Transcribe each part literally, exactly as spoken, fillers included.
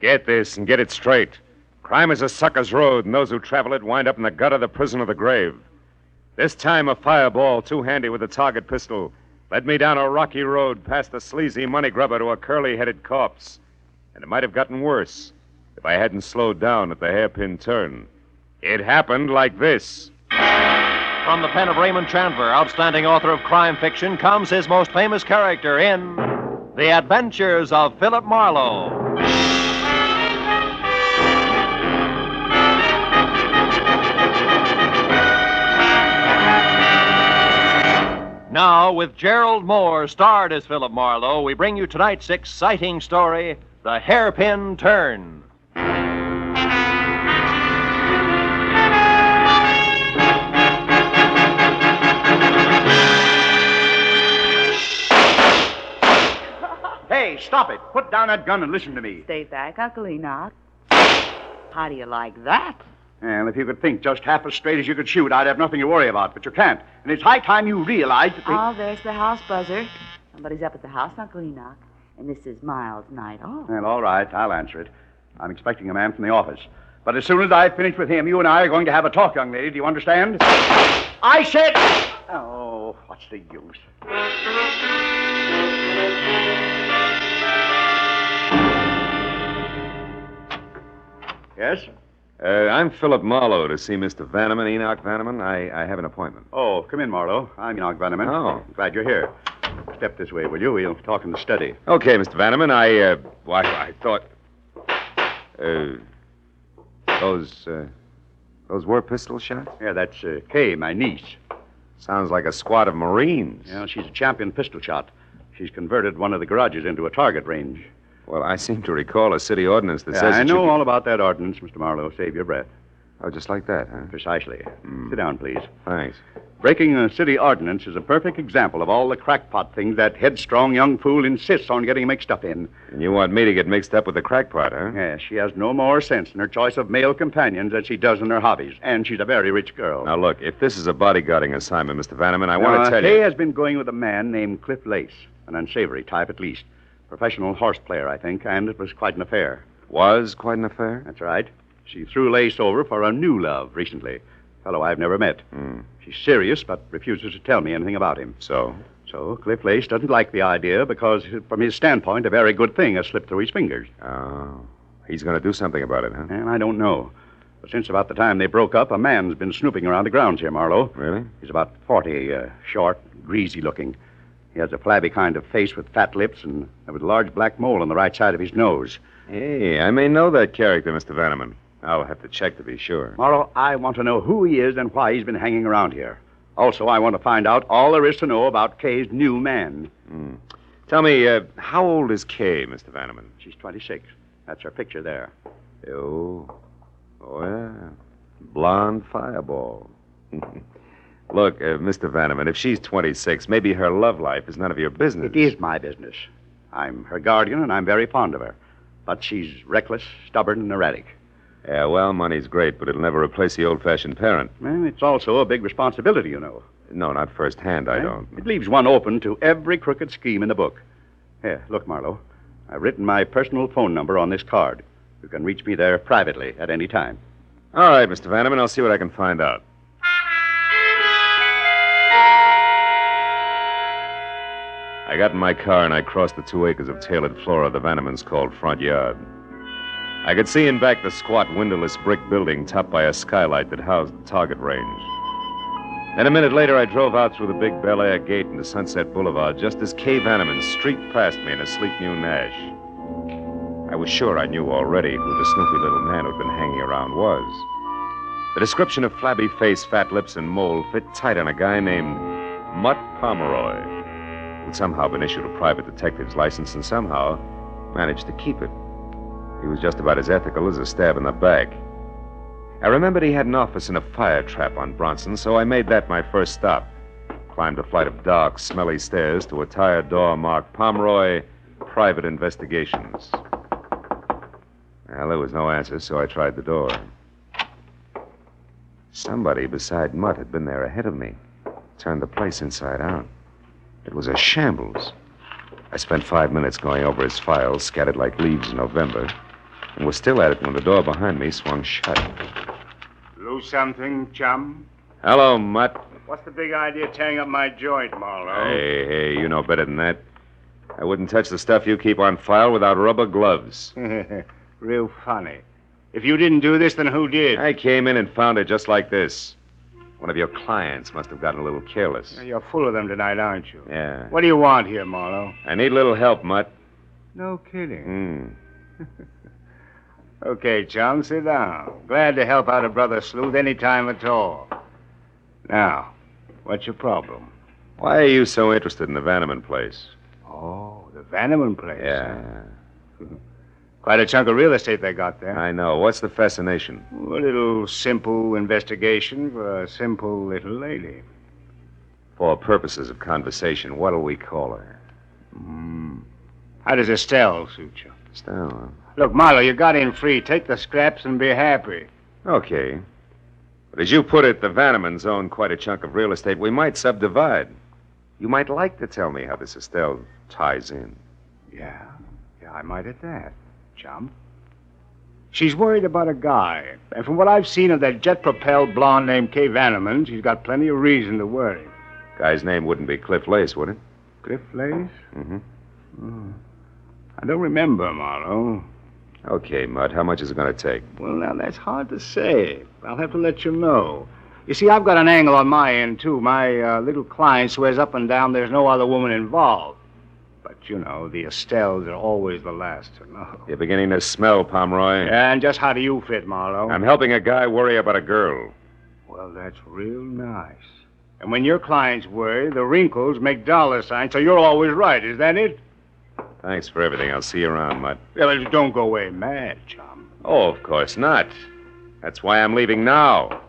Get this and get it straight. Crime is a sucker's road, and those who travel it wind up in the gutter, the prison, or the grave. This time, a fireball, too handy with a target pistol, led me down a rocky road past a sleazy money grubber to a curly-headed corpse. And it might have gotten worse if I hadn't slowed down at the hairpin turn. It happened like this. From the pen of Raymond Chandler, outstanding author of crime fiction, comes his most famous character in The Adventures of Philip Marlowe. Now, with Gerald Moore starred as Philip Marlowe, we bring you tonight's exciting story, The Hairpin Turn. Hey, stop it. Put down that gun and listen to me. Stay back, Uncle Enoch. How do you like that? And if you could think just half as straight as you could shoot, I'd have nothing to worry about, but you can't. And it's high time you realize that... Oh, there's the house buzzer. Somebody's up at the house, Uncle Enoch. And this is Miles' night off. Well, all right, I'll answer it. I'm expecting a man from the office. But as soon as I've finished with him, you and I are going to have a talk, young lady. Do you understand? I said... Oh, what's the use? Yes? Uh, I'm Philip Marlowe to see Mister Vanneman, Enoch Vanneman. I, I have an appointment. Oh, come in, Marlowe. I'm Enoch Vanneman. Oh. Glad you're here. Step this way, will you? We'll talk in the study. Okay, Mister Vanneman. I, uh, why, I thought... Uh, those, uh, those were pistol shots? Yeah, that's uh, Kay, my niece. Sounds like a squad of Marines. Yeah, she's a champion pistol shot. She's converted one of the garages into a target range. Well, I seem to recall a city ordinance that Yeah, says... I it know should be- all about that ordinance, Mister Marlowe. Save your breath. Oh, just like that, huh? Precisely. Sit down, please. Thanks. Breaking a city ordinance is a perfect example of all the crackpot things that headstrong young fool insists on getting mixed up in. And you want me to get mixed up with the crackpot, huh? Yeah, she has no more sense in her choice of male companions than she does in her hobbies. And she's a very rich girl. Now, look, if this is a bodyguarding assignment, Mister Vanneman, I want Now, to tell Kay you... has been going with a man named Cliff Lace, an unsavory type at least. Professional horse player, I think, and it was quite an affair. Was quite an affair? That's right. She threw Lace over for a new love recently. Fellow I've never met. Hmm. She's serious, but refuses to tell me anything about him. So? So Cliff Lace doesn't like the idea because, from his standpoint, a very good thing has slipped through his fingers. Oh. He's going to do something about it, huh? And I don't know. But since about the time they broke up, a man's been snooping around the grounds here, Marlowe. Really? He's about forty, uh, short, greasy looking. He has a flabby kind of face with fat lips and with a large black mole on the right side of his nose. Hey, I may know that character, Mister Vanneman. I'll have to check to be sure. Morrow, I want to know who he is and why he's been hanging around here. Also, I want to find out all there is to know about Kay's new man. Hmm. Tell me, uh, how old is Kay, Mister Vanneman? She's twenty-six. That's her picture there. Oh. Oh, yeah. Blonde fireball. Look, uh, Mister Vanneman, if she's twenty-six, maybe her love life is none of your business. It is my business. I'm her guardian, and I'm very fond of her. But she's reckless, stubborn, and erratic. Yeah, well, money's great, but it'll never replace the old-fashioned parent. Well, it's also a big responsibility, you know. No, not firsthand, I Eh? don't. It leaves one open to every crooked scheme in the book. Here, look, Marlowe. I've written my personal phone number on this card. You can reach me there privately at any time. All right, Mister Vanneman, I'll see what I can find out. I got in my car and I crossed the two acres of tailored flora the Vannemans called front yard. I could see in back the squat, windowless brick building topped by a skylight that housed the target range. Then a minute later, I drove out through the big Bel Air gate into Sunset Boulevard just as Kay Vanneman streaked past me in a sleek new Nash. I was sure I knew already who the snoopy little man who'd been hanging around was. The description of flabby face, fat lips, and mole fit tight on a guy named Mutt Pomeroy, who'd somehow been issued a private detective's license and somehow managed to keep it. He was just about as ethical as a stab in the back. I remembered he had an office in a fire trap on Bronson, so I made that my first stop. Climbed a flight of dark, smelly stairs to a tired door marked Pomeroy Private Investigations. Well, there was no answer, so I tried the door. Somebody beside Mutt had been there ahead of me. Turned the place inside out. It was a shambles. I spent five minutes going over his files, scattered like leaves in November. and was still at it when the door behind me swung shut. Lose something, chum? Hello, Mutt. What's the big idea of tearing up my joint, Marlowe? Hey, hey, you know better than that. I wouldn't touch the stuff you keep on file without rubber gloves. Real funny. If you didn't do this, then who did? I came in and found it just like this. One of your clients must have gotten a little careless. You're full of them tonight, aren't you? Yeah. What do you want here, Marlowe? I need a little help, Mutt. No kidding. Hmm. Okay, chum, sit down. Glad to help out a brother sleuth any time at all. Now, what's your problem? Why are you so interested in the Vanneman place? Oh, the Vanneman place. Yeah. Huh? Quite a chunk of real estate they got there. I know. What's the fascination? A little simple investigation for a simple little lady. For purposes of conversation, what'll we call her? Mm. How does Estelle suit you? Estelle. Look, Marlowe, you got in free. Take the scraps and be happy. Okay. But as you put it, the Vannemans own quite a chunk of real estate. We might subdivide. You might like to tell me how this Estelle ties in. Yeah. Yeah, I might at that, chum. She's worried about a guy. And from what I've seen of that jet-propelled blonde named Kay Vanneman, she's got plenty of reason to worry. Guy's name wouldn't be Cliff Lace, would it? Cliff Lace? Mm-hmm. Oh. I don't remember, Marlowe. Okay, Mutt. How much is it going to take? Well, now, that's hard to say. I'll have to let you know. You see, I've got an angle on my end, too. My uh, little client swears up and down there's no other woman involved. But, you know, the Estelles are always the last to know. You're beginning to smell, Pomeroy. And just how do you fit, Marlowe? I'm helping a guy worry about a girl. Well, that's real nice. And when your clients worry, the wrinkles make dollar signs, so you're always right. Is that it? Thanks for everything. I'll see you around, Mutt. Yeah, but don't go away mad, chum. Oh, of course not. That's why I'm leaving now.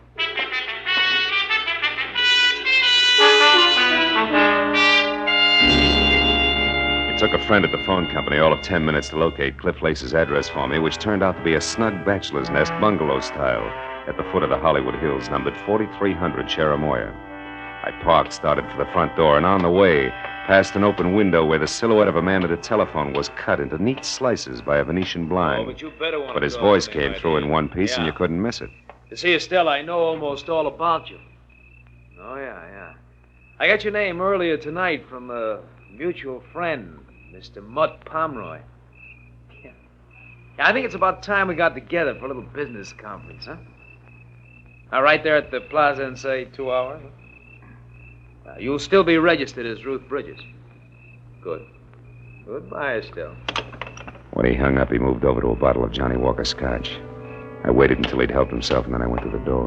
It took a friend at the phone company all of ten minutes to locate Cliff Lace's address for me, which turned out to be a snug bachelor's nest bungalow style at the foot of the Hollywood Hills, numbered forty-three hundred Cherimoya. I parked, started for the front door, and on the way, past an open window where the silhouette of a man at a telephone was cut into neat slices by a Venetian blind. Oh, but you better want But to his talk voice to me, came my through dear. in one piece, Yeah. and you couldn't miss it. You see, Estelle, I know almost all about you. Oh, yeah, yeah. I got your name earlier tonight from a mutual friend, Mister Mutt Pomeroy. Yeah. Yeah, I think it's about time we got together for a little business conference, huh? Now, right there at the plaza in, say, two hours? Now, you'll still be registered as Ruth Bridges. Good. Goodbye, Estelle. When he hung up, he moved over to a bottle of Johnny Walker Scotch. I waited until he'd helped himself, and then I went to the door.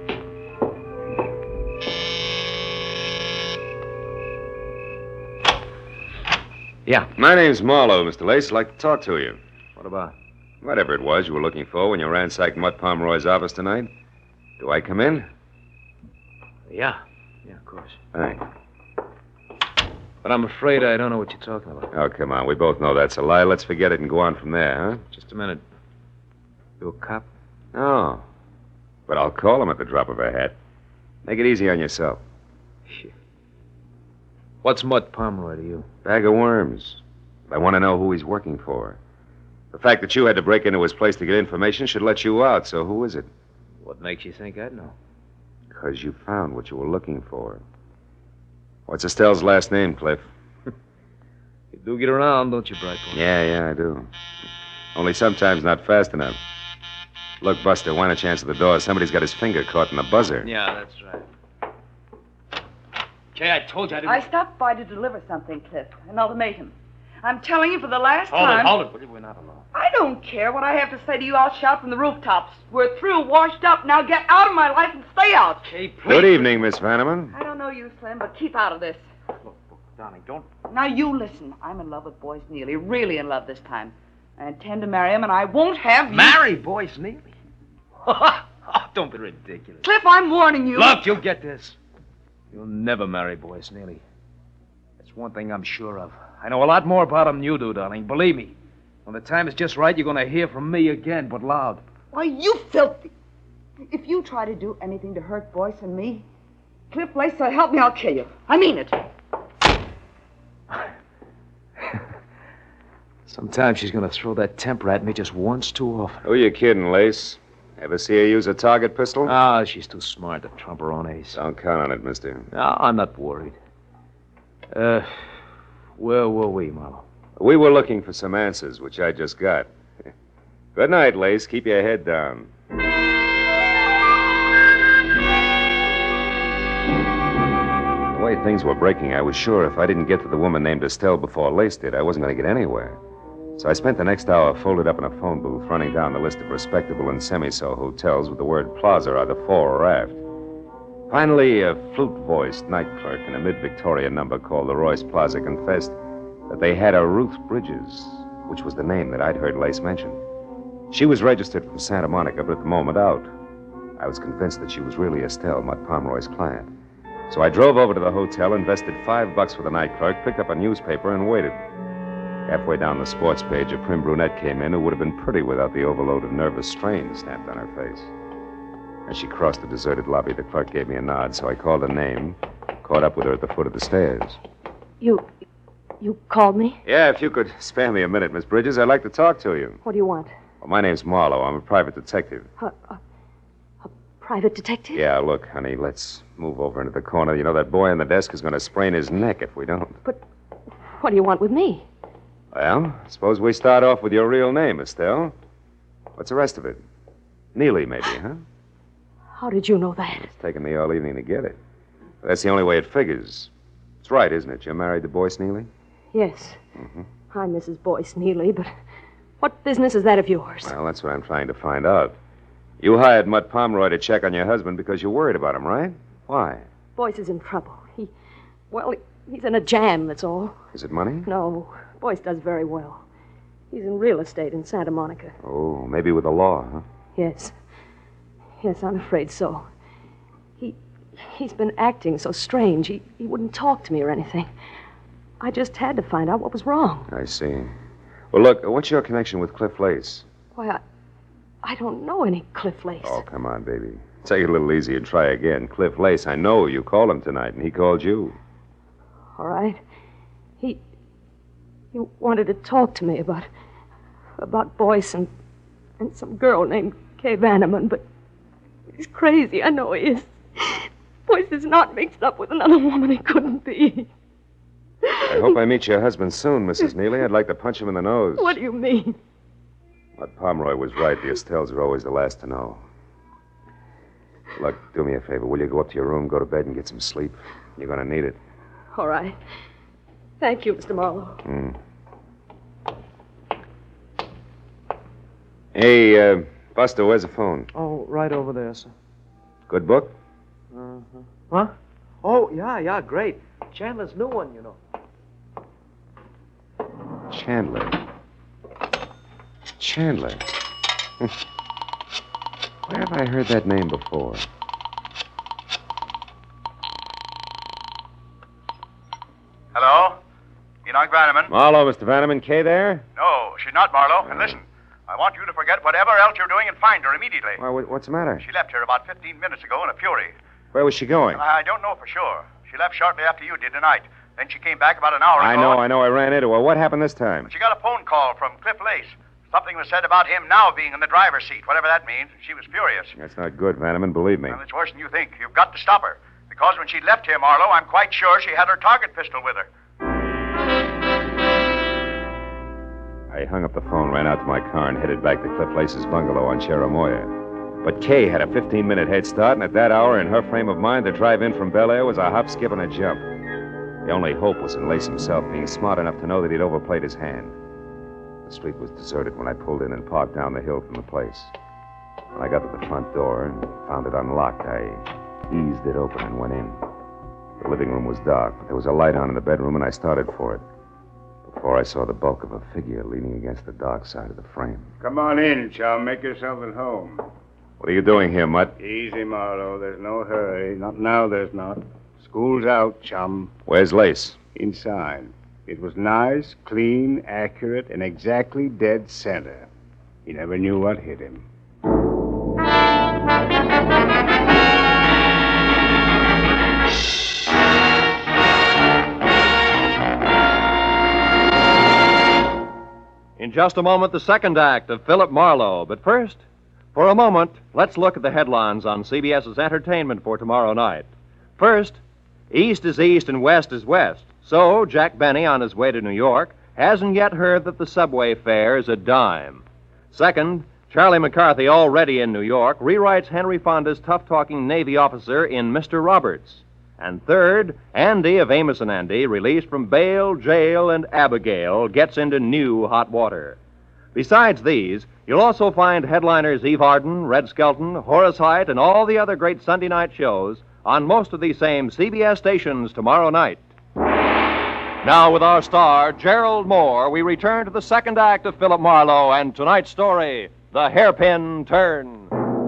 Yeah. My name's Marlowe, Mister Lace. I'd like to talk to you. What about? Whatever it was you were looking for when you ransacked Mutt Pomeroy's office tonight. Do I come in? Yeah. Yeah, of course. Thanks. But I'm afraid I don't know what you're talking about. Oh, come on. We both know that's a lie. Let's forget it and go on from there, huh? Just a minute. You a cop? No. But I'll call him at the drop of a hat. Make it easy on yourself. What's Mutt Pomeroy to you? Bag of worms. I want to know who he's working for. The fact that you had to break into his place to get information should let you out, so who is it? What makes you think I'd know? Because you found what you were looking for. What's Estelle's last name, Cliff? You do get around, don't you, Brightpoint? Yeah, yeah, I do. Only sometimes not fast enough. Look, Buster, why don't you answer the door? Somebody's got his finger caught in the buzzer. Yeah, that's right. Kay, I told you I didn't... I stopped by to deliver something, Cliff. An ultimatum. I'm telling you for the last Hold time... it, hold it, will you? We're not alone. I don't care what I have to say to you. I'll shout from the rooftops. We're through, washed up. Now get out of my life and stay out. Kay, please. Good evening, Miss Vanneman. I don't know you, Slim, but keep out of this. Look, look, darling, don't... Now you listen. I'm in love with Boyce Neely. Really in love this time. I intend to marry him, and I won't have you... Marry Boyce Neely? Oh, don't be ridiculous. Cliff, I'm warning you. Look, you'll get this. You'll never marry Boyce Neely. That's one thing I'm sure of. I know a lot more about him than you do, darling. Believe me. When the time is just right, you're going to hear from me again, but loud. Why, you filthy... If you try to do anything to hurt Boyce and me, Cliff Lace, so help me, I'll kill you. I mean it. Sometimes she's going to throw that temper at me just once too often. Who you kidding, Lace? Ever see her use a target pistol? Ah, she's too smart to trump her own ace. Don't count on it, mister. No, I'm not worried. Uh, where were we, Marlowe? We were looking for some answers, which I just got. Good night, Lace. Keep your head down. The way things were breaking, I was sure if I didn't get to the woman named Estelle before Lace did, I wasn't going to get anywhere. So I spent the next hour folded up in a phone booth, running down the list of respectable and semi-so hotels with the word plaza either fore or aft. Finally, a flute-voiced night clerk in a mid-Victorian number called the Royce Plaza confessed that they had a Ruth Bridges, which was the name that I'd heard Lace mention. She was registered from Santa Monica, but at the moment out. I was convinced that she was really Estelle, Mutt Pomeroy's client. So I drove over to the hotel, invested five bucks for the night clerk, picked up a newspaper, and waited. Halfway down the sports page, a prim brunette came in who would have been pretty without the overload of nervous strain stamped on her face. As she crossed the deserted lobby, the clerk gave me a nod, so I called her name, caught up with her at the foot of the stairs. You... you called me? Yeah, if you could spare me a minute, Miss Bridges, I'd like to talk to you. What do you want? Well, my name's Marlowe. I'm a private detective. A, a, a private detective? Yeah, look, honey, let's move over into the corner. You know, that boy on the desk is going to sprain his neck if we don't. But what do you want with me? Well, suppose we start off with your real name, Estelle. What's the rest of it? Neely, maybe, huh? How did you know that? It's taken me all evening to get it. But that's the only way it figures. It's right, isn't it? You're married to Boyce Neely? Yes. Mm-hmm. I'm Missus Boyce Neely, but what business is that of yours? Well, that's what I'm trying to find out. You hired Mutt Pomeroy to check on your husband because you're worried about him, right? Why? Boyce is in trouble. He, well, he, he's in a jam, that's all. Is it money? No, Boyce does very well. He's in real estate in Santa Monica. Oh, maybe with the law, huh? Yes. Yes, I'm afraid so. He, he's been acting so strange. He, he wouldn't talk to me or anything. I just had to find out what was wrong. I see. Well, look, what's your connection with Cliff Lace? Why, I, I don't know any Cliff Lace. Oh, come on, baby. Take it a little easy and try again. Cliff Lace, I know you called him tonight, and he called you. All right. He, he wanted to talk to me about, about Boyce and, and some girl named Kay Vanneman, but he's crazy. I know he is. Boyce is not mixed up with another woman. He couldn't be. I hope I meet your husband soon, Missus Neely. I'd like to punch him in the nose. What do you mean? But Pomeroy was right. The Estelles are always the last to know. Look, do me a favor. Will you go up to your room, go to bed, and get some sleep? You're going to need it. All right. Thank you, Mister Marlowe. Mm. Hey, uh, Buster, where's the phone? Oh, right over there, sir. Good book? Uh-huh. Huh? Oh, yeah, yeah, great. Chandler's new one, you know. Chandler. Chandler. Where have I heard that name before? Hello? Enoch Vanneman? Marlowe, Mister Vanneman. Kay there? No, she's not, Marlowe. And listen, I want you to forget whatever else you're doing and find her immediately. Why, what- what's the matter? She left here about fifteen minutes ago in a fury. Where was she going? I don't know for sure. She left shortly after you did tonight. Then she came back about an hour I ago. know, I know. I ran into her. What happened this time? She got a phone call from Cliff Lace. Something was said about him now being in the driver's seat, whatever that means. She was furious. That's not good, Vanneman. Believe me. Well, it's worse than you think. You've got to stop her. Because when she left here, Marlowe, I'm quite sure she had her target pistol with her. I hung up the phone, ran out to my car, and headed back to Cliff Lace's bungalow on Cherimoya. But Kay had a fifteen-minute head start, and at that hour, in her frame of mind, the drive in from Bel Air was a hop, skip, and a jump. The only hope was in Lace himself being smart enough to know that he'd overplayed his hand. The street was deserted when I pulled in and parked down the hill from the place. When I got to the front door and found it unlocked, I eased it open and went in. The living room was dark, but there was a light on in the bedroom, and I started for it. Before I saw the bulk of a figure leaning against the dark side of the frame. Come on in, chum. Make yourself at home. What are you doing here, Mutt? Easy, Marlowe. There's no hurry. Not now, there's not. School's out, chum. Where's Lace? Inside. It was nice, clean, accurate, and exactly dead center. He never knew what hit him. In just a moment, the second act of Philip Marlowe. But first, for a moment, let's look at the headlines on CBS's entertainment for tomorrow night. First, East is East and West is West. So, Jack Benny, on his way to New York, hasn't yet heard that the subway fare is a dime. Second, Charlie McCarthy, already in New York, rewrites Henry Fonda's tough-talking Navy officer in Mister Roberts. And third, Andy of Amos and Andy, released from bail, jail, and Abigail, gets into new hot water. Besides these, you'll also find headliners Eve Arden, Red Skelton, Horace Heidt, and all the other great Sunday night shows on most of these same C B S stations tomorrow night. Now, with our star, Gerald Moore, we return to the second act of Philip Marlowe and tonight's story, The Hairpin Turn.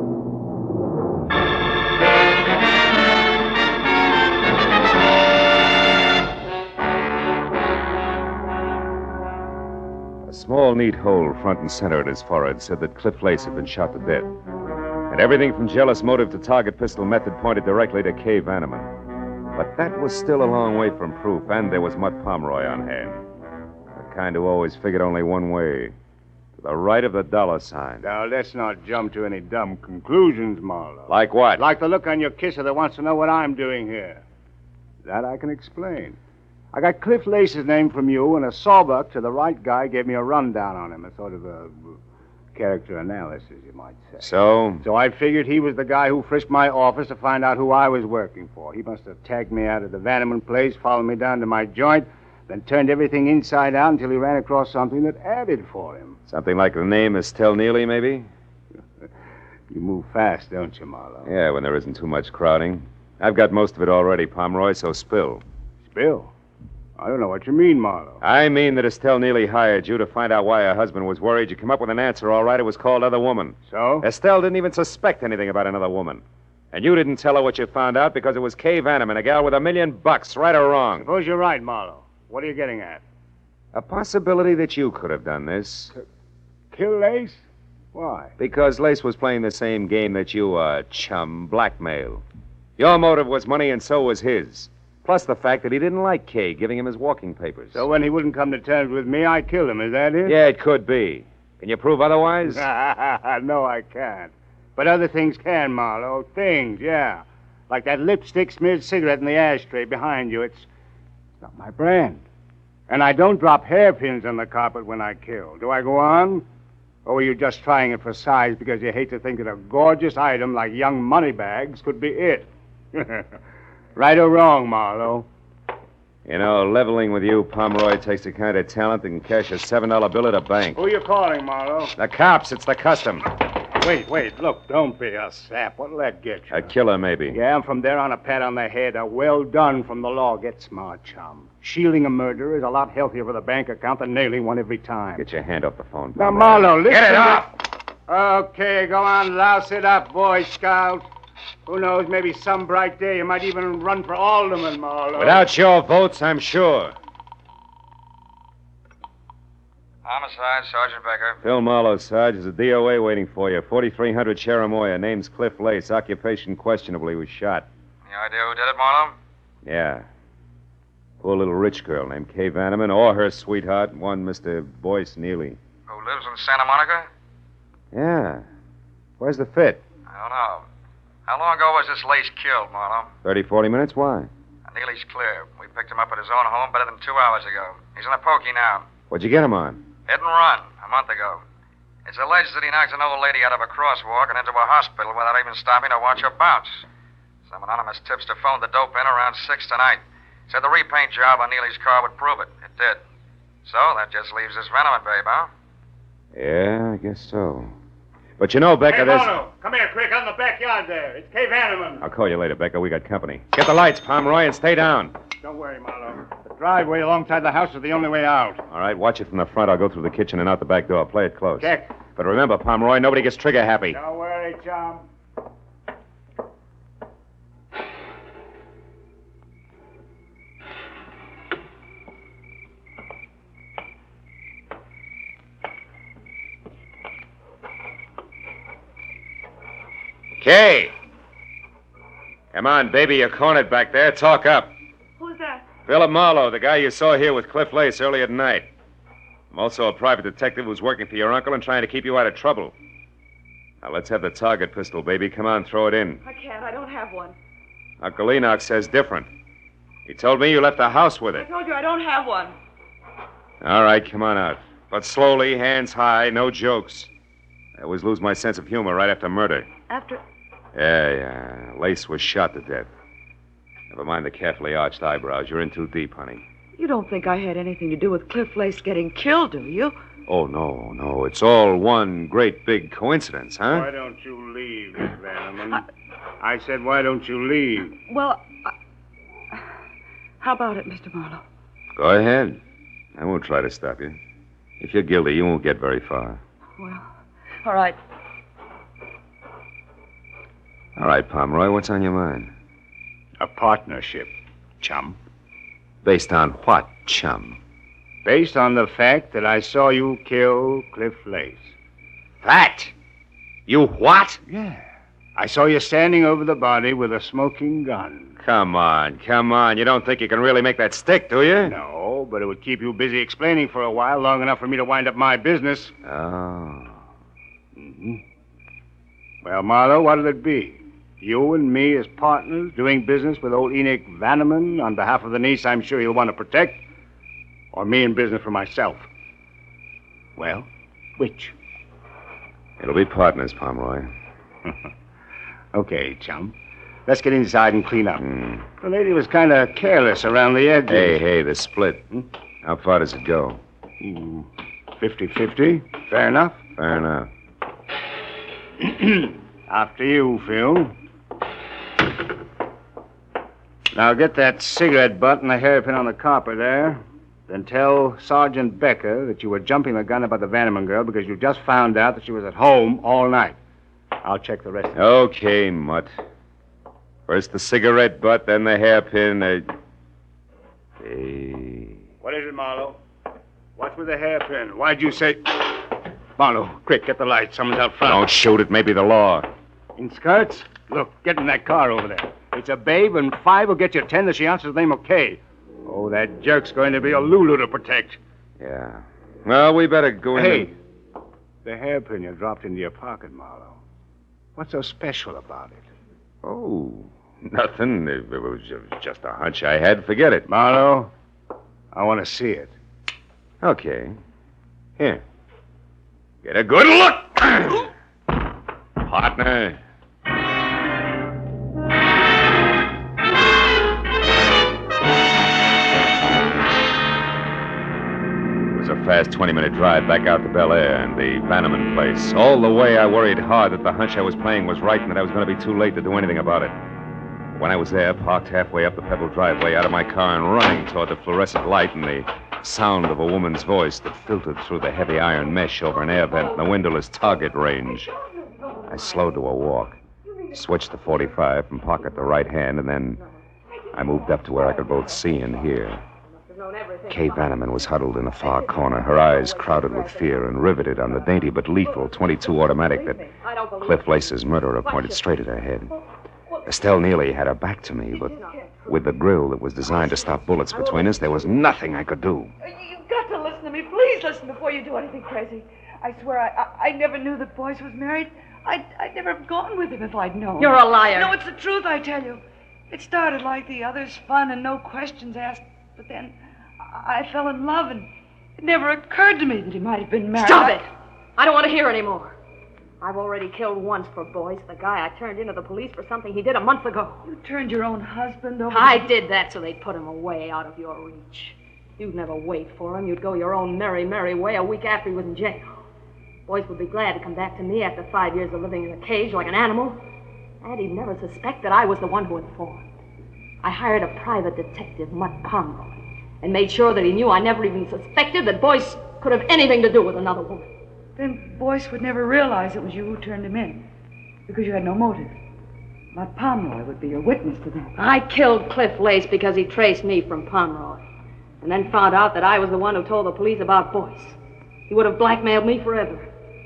A small, neat hole front and center at his forehead said that Cliff Lace had been shot to death. And everything from jealous motive to target pistol method pointed directly to Kay Vanneman. But that was still a long way from proof, and there was Mutt Pomeroy on hand. The kind who always figured only one way. To the right of the dollar sign. Now, let's not jump to any dumb conclusions, Marlowe. Like what? Like the look on your kisser that wants to know what I'm doing here. That I can explain. I got Cliff Lace's name from you, and a sawbuck to the right guy gave me a rundown on him, a sort of a character analysis, you might say. So? So I figured he was the guy who frisked my office to find out who I was working for. He must have tagged me out of the Vanneman place, followed me down to my joint, then turned everything inside out until he ran across something that added for him. Something like the name Estelle Neely, maybe? You move fast, don't you, Marlowe? Yeah, when there isn't too much crowding. I've got most of it already, Pomeroy, so spill. Spill? I don't know what you mean, Marlowe. I mean that Estelle Neely hired you to find out why her husband was worried. You come up with an answer, all right. It was called Other Woman. So? Estelle didn't even suspect anything about another woman. And you didn't tell her what you found out because it was Kay Vanneman, a gal with a million bucks, right or wrong. Suppose you're right, Marlowe. What are you getting at? A possibility that you could have done this. Kill Lace? Why? Because Lace was playing the same game that you are, chum, blackmail. Your motive was money and so was his. Plus the fact that he didn't like Kay giving him his walking papers. So when he wouldn't come to terms with me, I killed him, is that it? Yeah, it could be. Can you prove otherwise? No, I can't. But other things can, Marlowe. Things, yeah. Like that lipstick-smeared cigarette in the ashtray behind you. It's not my brand. And I don't drop hairpins on the carpet when I kill. Do I go on? Or were you just trying it for size because you hate to think that a gorgeous item like young moneybags could be it? Right or wrong, Marlowe? You know, leveling with you, Pomeroy, takes the kind of talent that can cash a seven dollar bill at a bank. Who are you calling, Marlowe? The cops. It's the custom. Wait, wait. Look, don't be a sap. What'll that get you? A killer, maybe. Yeah, and from there on a pat on the head, a well done from the law. Get smart, chum. Shielding a murderer is a lot healthier for the bank account than nailing one every time. Get your hand off the phone, Now, Pomeroy. Marlowe, listen. Get it to- off! Okay, go on, louse it up, Boy Scout. Who knows, maybe some bright day you might even run for alderman, Marlowe. Without your votes, I'm sure. Homicide, Sergeant Becker. Phil Marlowe, Sarge, is a D O A waiting for you. forty-three hundred Cherimoya. Name's Cliff Lace. Occupation questionable. He was shot. Any idea who did it, Marlowe? Yeah. Poor little rich girl named Kay Vanneman, or her sweetheart, one Mister Boyce Neely. Who lives in Santa Monica? Yeah. Where's the fit? I don't know. How long ago was this Lace killed, Marlowe? Thirty, forty minutes? Why? Neely's clear. We picked him up at his own home better than two hours ago. He's in a pokey now. What'd you get him on? Hit and run, a month ago. It's alleged that he knocked an old lady out of a crosswalk and into a hospital without even stopping to watch her bounce. Some anonymous tipster phoned the dope in around six tonight. Said the repaint job on Neely's car would prove it. It did. So that just leaves this Veneman babe, huh? Yeah, I guess so. But you know, Becca, Hey, there's... Marlowe, come here, quick, out in the backyard there. It's Kay Vanneman. I'll call you later, Becca. We got company. Get the lights, Pomeroy, and stay down. Don't worry, Marlowe. The driveway alongside the house is the only way out. All right, watch it from the front. I'll go through the kitchen and out the back door. Play it close. Check. But remember, Pomeroy, nobody gets trigger happy. Don't worry, chum. Kay! Come on, baby. You're cornered back there. Talk up. Who's that? Philip Marlowe, the guy you saw here with Cliff Lace earlier tonight. I'm also a private detective who's working for your uncle and trying to keep you out of trouble. Now, let's have the target pistol, baby. Come on, throw it in. I can't. I don't have one. Uncle Enoch says different. He told me you left the house with I it. told you I don't have one. All right, come on out. But slowly, hands high, no jokes. I always lose my sense of humor right after murder. After... Yeah, yeah. Lace was shot to death. Never mind the carefully arched eyebrows. You're in too deep, honey. You don't think I had anything to do with Cliff Lace getting killed, do you? Oh, no, no. It's all one great big coincidence, huh? Why don't you leave, Miss Vanneman? I... I said, why don't you leave? Well, I... how about it, Mister Marlowe? Go ahead. I won't try to stop you. If you're guilty, you won't get very far. Well, all right. All right, Pomeroy, what's on your mind? A partnership, chum. Based on what, chum? Based on the fact that I saw you kill Cliff Lace. Fact? You what? Yeah. I saw you standing over the body with a smoking gun. Come on, come on. You don't think you can really make that stick, do you? No, but it would keep you busy explaining for a while, long enough for me to wind up my business. Oh. Mm-hmm. Well, Marlowe, what'll it be? You and me as partners doing business with old Enoch Vanneman on behalf of the niece I'm sure he'll want to protect? Or me in business for myself? Well, which? It'll be partners, Pomeroy. Okay, chum. Let's get inside and clean up. Mm. The lady was kind of careless around the edges. Hey, hey, the split. Hmm? How far does it go? Mm, fifty-fifty. Fair enough. Fair enough. After you, Phil. Now get that cigarette butt and the hairpin on the copper there. Then tell Sergeant Becker that you were jumping the gun about the Vanneman girl because you just found out that she was at home all night. I'll check the rest of it. Okay, Mutt. First the cigarette butt, then the hairpin. Uh... Hey. What is it, Marlowe? What's with the hairpin? Why'd you say... Marlowe, quick, get the light. Someone's out front. Don't shoot it. Maybe the law. In skirts? Look, get in that car over there. It's a babe, and five will get you ten that she answers the name of Kay. Oh, that jerk's going to be a Lulu to protect. Yeah. Well, we better go in. Hey, and... the hairpin you dropped into your pocket, Marlowe. What's so special about it? Oh, nothing. It was just a hunch I had. Forget it. Marlowe, I want to see it. Okay. Here. Get a good look. Partner. It was a fast twenty-minute drive back out to Bel Air and the Vanneman place. All the way, I worried hard that the hunch I was playing was right and that I was going to be too late to do anything about it. When I was there, parked halfway up the pebbled driveway, out of my car and running toward the fluorescent light and the sound of a woman's voice that filtered through the heavy iron mesh over an air vent in the windowless target range, I slowed to a walk, switched to forty-five from pocket to right hand, and then I moved up to where I could both see and hear. Kay Vanneman was huddled in a far corner, her eyes crowded with fear and riveted on the dainty but lethal twenty-two automatic that Cliff Lace's murderer pointed straight at her head. Estelle Neely had her back to me, but with the grill that was designed to stop bullets between us, there was nothing I could do. You've got to listen to me. Please listen before you do anything crazy. I swear I I, I never knew that Boyce was married. I'd, I'd never have gone with him if I'd known. You're a liar. No, it's the truth, I tell you. It started like the others, fun and no questions asked. But then I, I fell in love, and it never occurred to me that he might have been married. Stop I... it! I don't want to hear any more. I've already killed once for Boyce, the guy I turned into the police for something he did a month ago. You turned your own husband over... I to... did that so they'd put him away out of your reach. You'd never wait for him. You'd go your own merry, merry way a week after he was in jail. Boyce would be glad to come back to me after five years of living in a cage like an animal. And he'd never suspect that I was the one who informed. I hired a private detective, Mutt Pomeroy, and made sure that he knew I never even suspected that Boyce could have anything to do with another woman. Then Boyce would never realize it was you who turned him in, because you had no motive. Mutt Pomeroy would be your witness to that. I killed Cliff Lace because he traced me from Pomeroy, and then found out that I was the one who told the police about Boyce. He would have blackmailed me forever.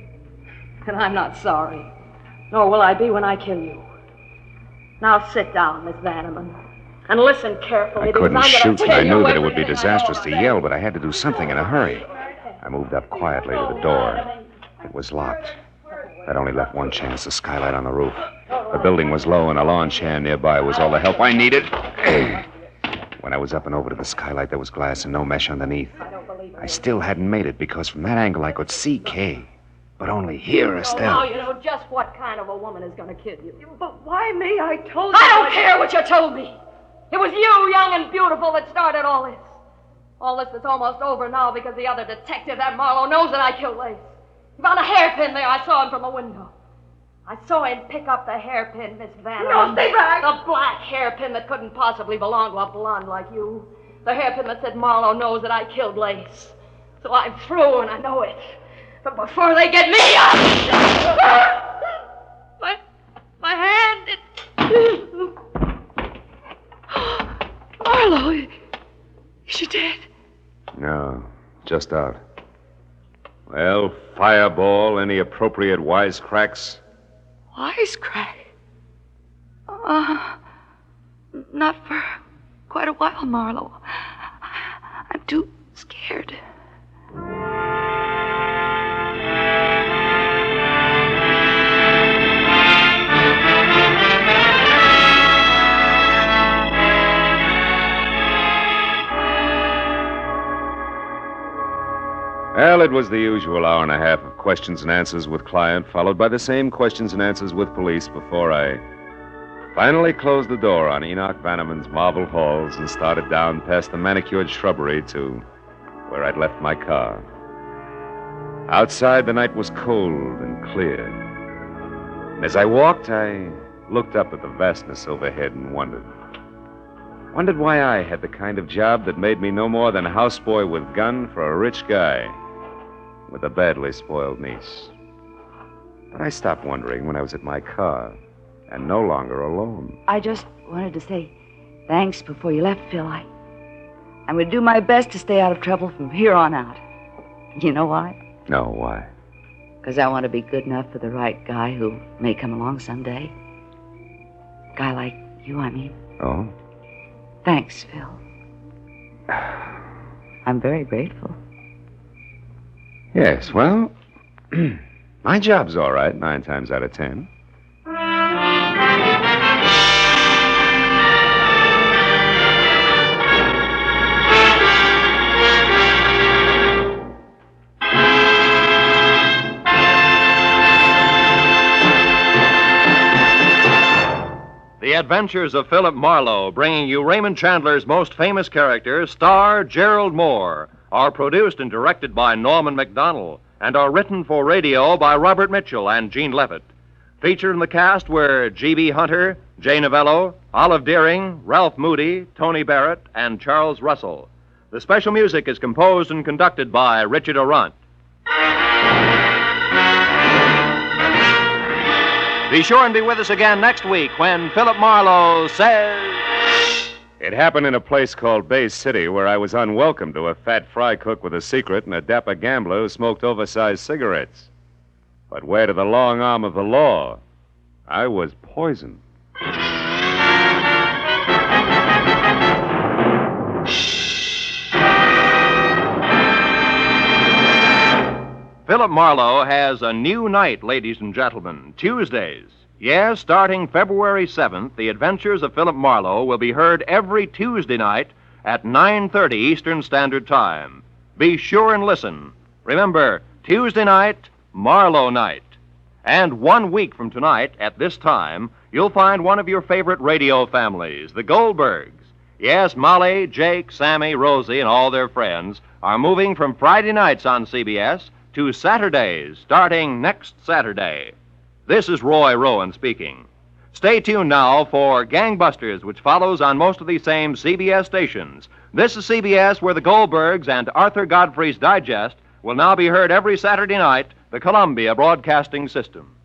And I'm not sorry, nor will I be when I kill you. Now sit down, Miss Vanneman, and listen carefully. I couldn't because I'm shoot, gonna but I tell knew you that it would be everything I know disastrous to about yell, but I had to do something in a hurry. I I moved up quietly to the door. It was locked. That only left one chance, the skylight on the roof. The building was low, and a lawn chair nearby was all the help I needed. When I was up and over to the skylight, there was glass and no mesh underneath. I still hadn't made it because from that angle I could see Kay, but only hear Estelle. Oh, now you know just what kind of a woman is going to kill you. But why me? I told you. I don't care what you told me. It was you, young and beautiful, that started all this. All this that's almost over now because the other detective, that Marlowe, knows that I killed Lace. He found a hairpin there. I saw him from the window. I saw him pick up the hairpin, Miss Van. No, stay back. The black hairpin that couldn't possibly belong to a blonde like you. The hairpin that said Marlowe knows that I killed Lace. So I'm through, and I know it. But before they get me up... my, my hand, it... Marlowe, is she dead? No, just out. Well, fireball, any appropriate wisecracks? Wisecrack? Uh, not for quite a while, Marlowe. I'm too scared. Well, it was the usual hour and a half of questions and answers with client, followed by the same questions and answers with police before I finally closed the door on Enoch Vanneman's marble halls and started down past the manicured shrubbery to where I'd left my car. Outside, the night was cold and clear. And as I walked, I looked up at the vastness overhead and wondered. Wondered why I had the kind of job that made me no more than a houseboy with gun for a rich guy with a badly spoiled niece. But I stopped wondering when I was at my car and no longer alone. I just wanted to say thanks before you left, Phil. I, I'm going to do my best to stay out of trouble from here on out. You know why? No, why? Because I want to be good enough for the right guy who may come along someday. Guy like you, I mean. Oh? Thanks, Phil. I'm very grateful. Yes, well, my job's all right, nine times out of ten. The Adventures of Philip Marlowe, bringing you Raymond Chandler's most famous character, star Gerald Moore, are produced and directed by Norman Macdonnell and are written for radio by Robert Mitchell and Gene Levitt. Featured in the cast were G B. Hunter, Jay Novello, Olive Deering, Ralph Moody, Tony Barrett, and Charles Russell. The special music is composed and conducted by Richard Arant. Be sure and be with us again next week when Philip Marlowe says... It happened in a place called Bay City where I was unwelcome to a fat fry cook with a secret and a dapper gambler who smoked oversized cigarettes. But where to the long arm of the law, I was poisoned. Philip Marlowe has a new night, ladies and gentlemen, Tuesdays. Yes, starting February seventh, The Adventures of Philip Marlowe will be heard every Tuesday night at nine thirty Eastern Standard Time. Be sure and listen. Remember, Tuesday night, Marlowe night. And one week from tonight, at this time, you'll find one of your favorite radio families, the Goldbergs. Yes, Molly, Jake, Sammy, Rosie, and all their friends are moving from Friday nights on C B S to Saturdays, starting next Saturday. This is Roy Rowan speaking. Stay tuned now for Gangbusters, which follows on most of these same C B S stations. This is C B S, where the Goldbergs and Arthur Godfrey's Digest will now be heard every Saturday night, the Columbia Broadcasting System.